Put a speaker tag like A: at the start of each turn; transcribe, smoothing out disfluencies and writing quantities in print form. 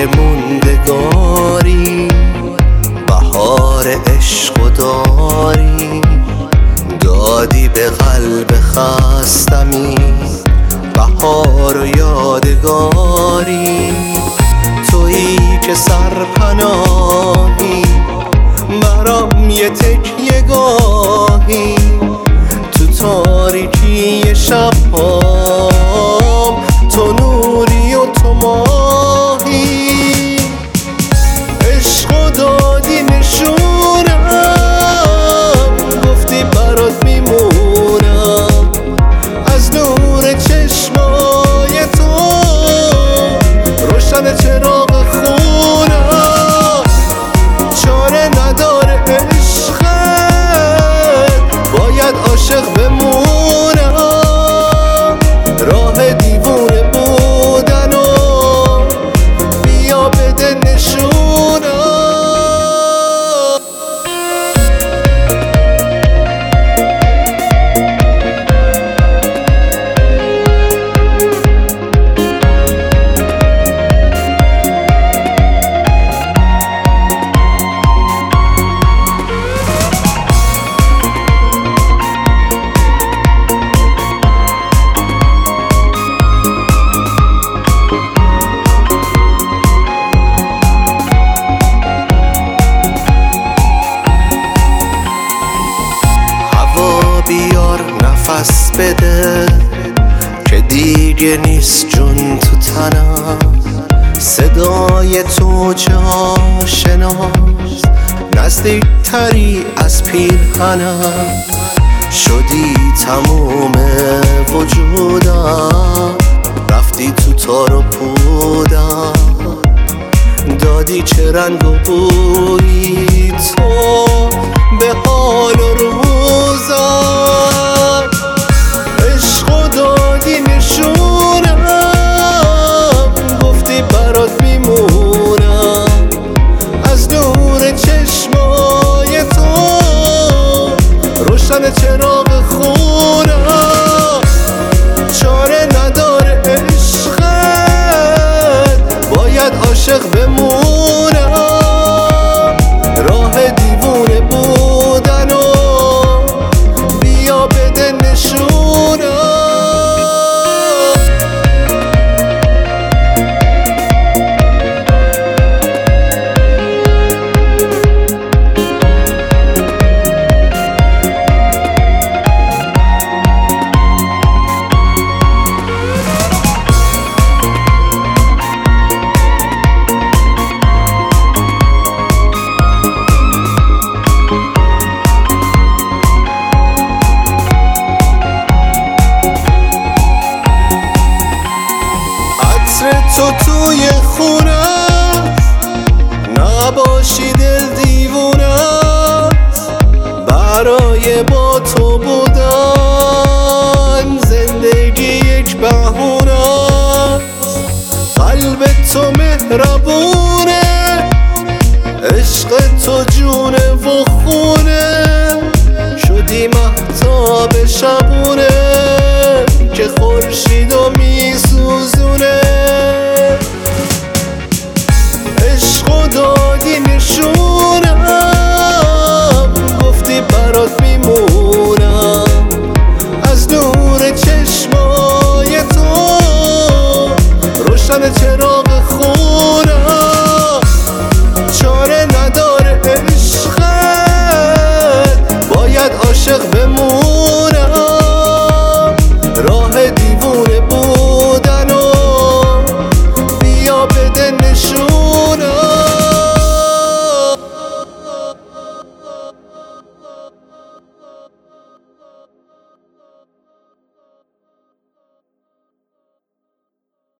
A: موندگاری، بهار عشق و داری، دادی به قلب خستمی بهار و یادگاری. تویی که سرپناهی برام یه تکیه گاهی، تو تاریکی شبهام تو نوری و تو ماهی. عشق و دادی نشونم، گفتی برات میمونم، از نور چشمای تو روشن چراغ خونم. چاره نداره عشقت، باید عاشق بمونم، راه دیوونه بودن و بیا بده نشونم. بیار نفس بده که دیگه نیست جون تو تنم، صدای تو جاشناست نزدیک تری از پیرهنم. شدی تموم وجودم، رفتی تو تار و پودم، دادی چه رنگ و بویی تو به حال و روزم. عشق و دادی نشونم، گفتی برات میمونم، از نور چشمای تو روشن چراغ خونم. چاره نداره عشقت، باید عاشق بمونم، راه دیوونه بودن و بیا بده نشونم. تو توی خونم نباشی دل دیوونت، برای با تو بودن زندگی یک بهونت. قلب تو مهربونه، عشق تو جونه و خونه، شدی مهتاب شبونه که خورشیدو میسوزونه. عشق و دادی نشونم، گفتی برات میمونم، از نور چشمای تو روشن چراغ خونم. چاره نداره عشقت، باید عاشق بمونم، راه دیوونه بود